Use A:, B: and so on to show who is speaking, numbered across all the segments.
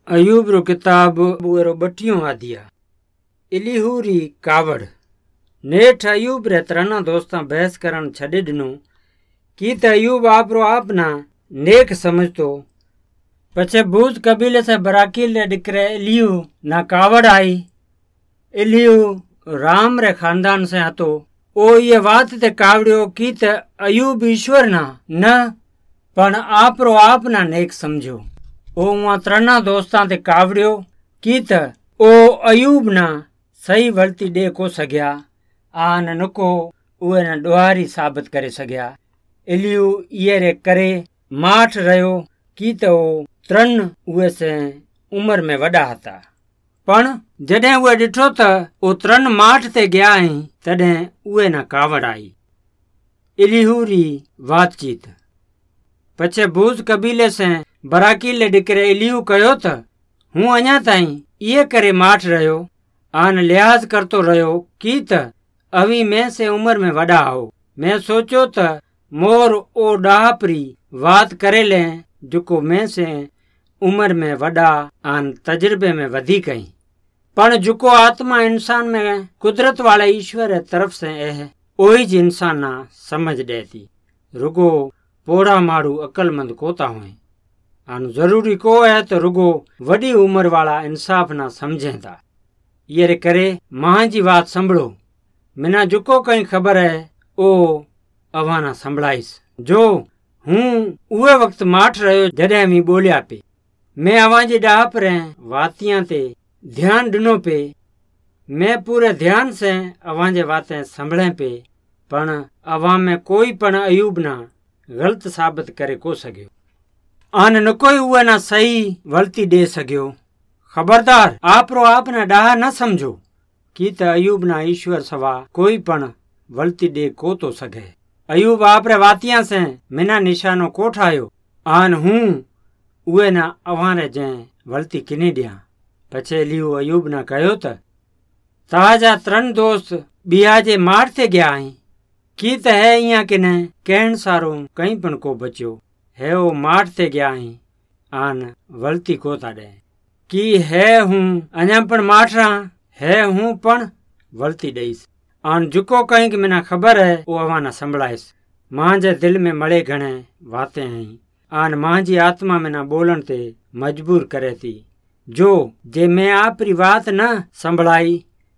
A: अयूब रो किताब बुरो 32 अध्याय। इलीहू री कावड़। नेठ अयूब रे त्रणा दोस्तां बहस करण छॾे ॾिनो की त अयूब आपरो आपना नेक समझतो। पछे बूज कबीले से बराकील रे डिकरे इलीहू ना कावड़ आई। इलीहू राम रे खानदान से हतो। ओ ये बात ते कावड़ियो की त अयूब ईश्वर ना न पण आपरो आपना नेक समझो। ओ उहाँ त्रणा दोस्तां ते कावड़ियो की त ओ अयूब ना सही वलती डे को सघिया आन नुको उहे न ॾोहारी साबित करे सघिया। इलीहू इहे रे करे माठ रहियो की त ओ त्रण उहे से उमिरि में वॾा हता। पण जॾहिं उहे ॾिठो त ओ त्रण माठ ते गया आहिनि तॾहिं उहे न कावड़ आई। इलीहू री बातचीत। पछे बूज कबीले से बराकीले डिकरे इलीहू कयो त हूँ अञा ताईं इहे करे माठ रहियो आन लिहाज़ करतो रहियो की त अवी में से उमिरि में वॾा हो। मैं सोचो त मोर ओ ॾाहपरी वात करे ले जेको में से उमिरि में वॾा आन तजुर्बे में वधीक आई। पण जेको आत्मा इंसान में कुदरत वाले ईश्वर तरफ से है ओही ज इंसान ना समझ ॾे थी। रुगो पोड़ा माण्हू अकलमंद कोता हुए आन जरूरी को है तो रुगो वडी उम्र वाला इंसाफ ना समझे था। ये रे करे मां जी बात संभळो। मिना जुको कई खबर है ओ अवाना संभळाईस। जो हूँ उहे वक्त माठ रहियो जॾहिं मी बोलिया पे। मैं अवां जी ॾाहप रे वातियां ते ध्यान ॾिनो पे। मैं पूरे ध्यान से अवां जे वातें संभळे पे पण अवां में कोई पण अयूब ना गलत साबित करे को सघियो आन न कोई उहे ना सही वलती ॾे सघियो। खबरदार आपरो आपना ॾाह न समझो की त अयूब ना ईश्वर सवा कोई पण वलती ॾे को तो सघे। अयूब आपरे वातियां से मिना निशानो को ठायो आन हूँ उहे ना अवां रे जंहिं वलती किने ॾियां। पछे इलीहू अयूब ना कयो त तव्हांजा त्रण दोस्त ॿिया जे माठ ते गया आहिनि की त है इया किने कहण सारो कहीं पण को बचियो है ओ माठ ते गया आहिनि आन वलती को था ॾे की है हूँ अञा पण माठ रहा है हूँ पण वलती ॾेईस आन जुको कहीं कि मिना खबर है ओ अवां ना संभळाईस। मां जे दिल में मड़े घणे वातें आहिनि आन मां जी आत्मा में ना बोलण ते मजबूर करे थी। जो जे मैं आपरी बात न संभळाई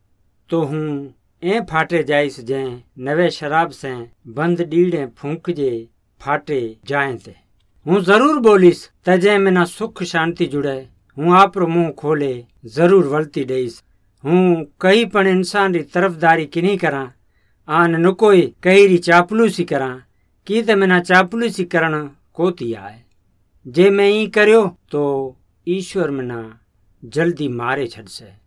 A: तो हूँ ए फाटे जाइस जै नवे शराब से बंद डीड़े फूंक जे फाटे जाए ते हूँ जरूर बोलीस त जै में ना सुख शांति जुड़े हूँ आपरो मुंह खोले जरूर वलती ॾेईस। हूँ कई पण इंसान री तरफदारी किनी करा आन न कोई कई री चापलूसी करा की त मिना चापलूसी करण कोती आए। जे मैं ई करियो तो ईश्वर मना जल्दी मारे छॾसे।